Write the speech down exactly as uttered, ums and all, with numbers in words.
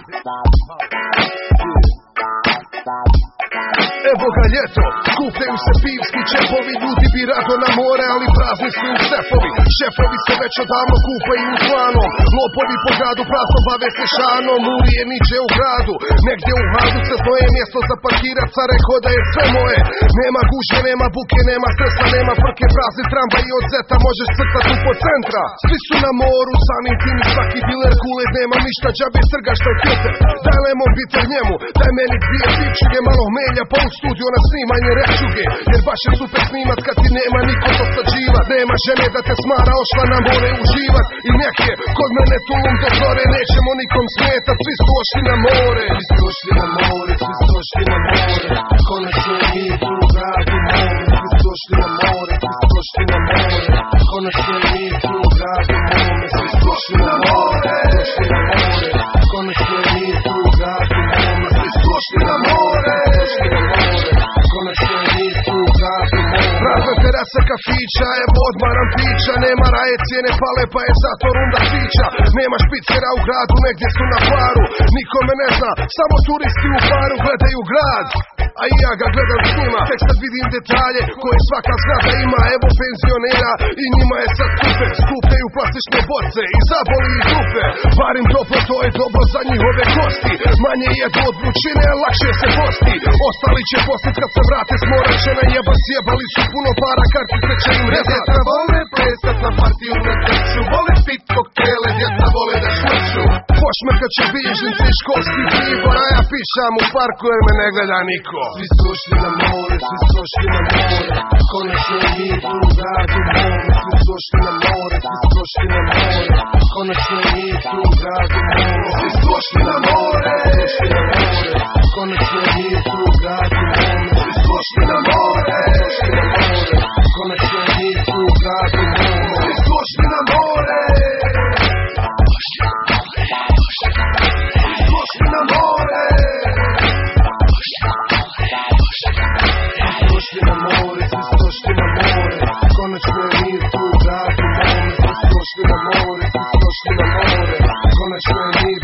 Evo ga ljeto, skupljaju se pivski čepovi, ljudi bi rado na more, ali prazni su im sefovi. Šefovi se već odavno kupaju u slanom, lopovi po gradu prazno bave se šanom. Urije niđe u gradu, negdje u hadu se znoje, mjesto za parkirat, ca rekao da je sve moje. Nema gužve, nema buke, nema stresa, nema frke, prazni tramvaj i od zeta možeš crtat u po centra. Svi su na moru, samim tim i svaki diler kulet, nema ništa, džabe strgaš taj filter. Daj lemon bitter njemu, daj meni dvije pičuge, malo hmelja pa u studio na snimanje rečuge. Jer baš je super snimat kad ti nema niko dosađivat. Nema žene da te smara, ošla na more uživat. I neke, kod mene tulum do zore, nećemo nikom smetat, svi su ošli na more. Svi su ošli na more, svi su ošli na more, konačno je mi tu u gradu more. Svi su ošli na more, svi su ošli na more, konačno je mi tu u gradu more. Svi su ošli na more, ošli na more, konačno je mi tu u gradu more. Svi su ošli na more, ošli na more, konačno je mi tu u gradu more. Prazna terasa kafića, evo odmaram pića, nema raje, cijene pale pa je zato runda sića. Nema špicera u gradu, negdje su na paru, niko me ne zna, samo turisti u paru gledaju grad. A i ja ga gledam s njima, tek sad vidim detalje koje svaka zgrada ima. Evo penzionera i njima je sad super, skupljaju plastične boce i zaboli ih dupe. Varim toplo, to je dobro za njihove kosti, manje jedu od vrućine, lakše se posti. Ostali će postit kad se vrate s mora, će na jeba sjebali su puno para, kartice će im rezat. Djeca vole plesat na partiju na trču, vole pit koktele, djeca vole da švrću. Pošmrkat će bilježnice i školski pribor, a ja pišam u parku jer me ne gleda niko. Svi su ošli na more, svi su ošli na more, konačno je mi tu u gradu more. Svi su ošli na more, svi su ošli na more, konačno je mi tu u gradu more. Svi su ošli na more, ošli na more, konačno je mi tu u gradu more. Svi su ošli na more, ošli na more, konačno je mi tu u gradu more. Svi su ošli na more, svi su ošli na more, ošli na more, svi su ošli na more, konačno je mir tu u gradu mome. Svi su ošli na more, svi su ošli na more, konačno je mir